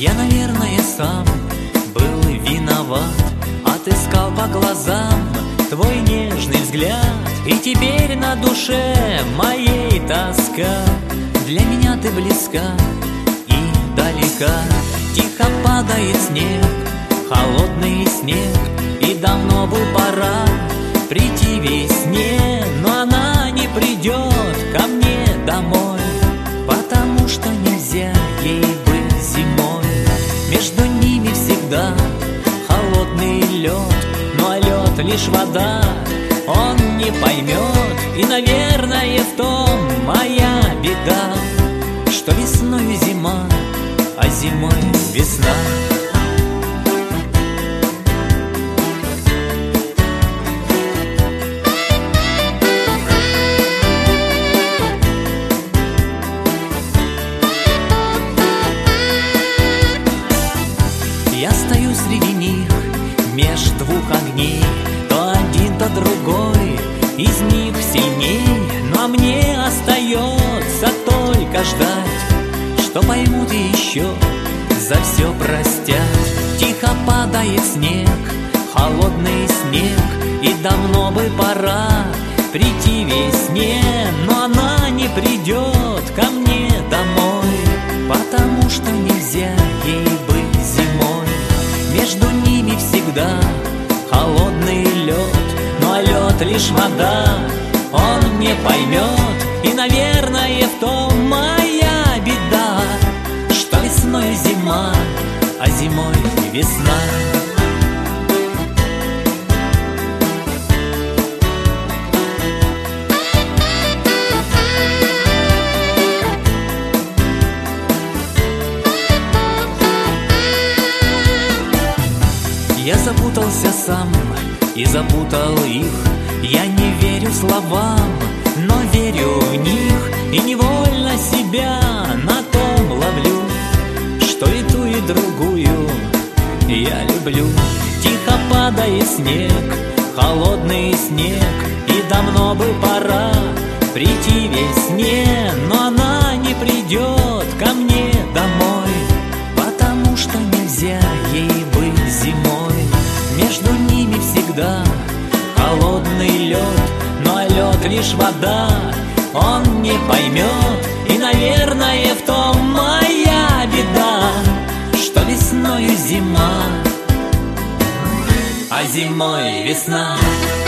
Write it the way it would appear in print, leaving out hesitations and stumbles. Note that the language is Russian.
Я, наверное, сам был виноват, отыскал по глазам твой нежный взгляд, и теперь на душе моей тоска. Для меня ты близка и далека. Тихо падает снег, холодный снег, и давно бы пора прийти весне, но она не придет ко мне домой, потому что нельзя ей быть зимой. Между ними всегда холодный лед, но лед лишь вода, он не поймет. И, наверное, в том моя беда, что весною зима, а зимой весна. Я стою среди них, меж двух огней, то один, то другой из них сильней. Но мне остается только ждать, что поймут и еще за все простят. Тихо падает снег, холодный снег, и давно бы пора прийти весне, но она не придет ко мне домой, потому что нельзя ей быть зимой. Между ними всегда холодный лед, но лед лишь вода, он не поймет. И, наверное, в том моя беда, что весною зима, а зимой весна. Я запутался сам и запутал их. Я не верю словам, но верю в них, и невольно себя на том ловлю, что и ту, и другую я люблю. Тихо падает снег, холодный снег, и давно бы пора прийти весне, но она не придет ко мне домой, потому что нельзя ей быть зимой. Между ними всегда холодный лед, но лед лишь вода, он не поймет. И, наверное, в том моя беда, что весною зима, а зимой весна.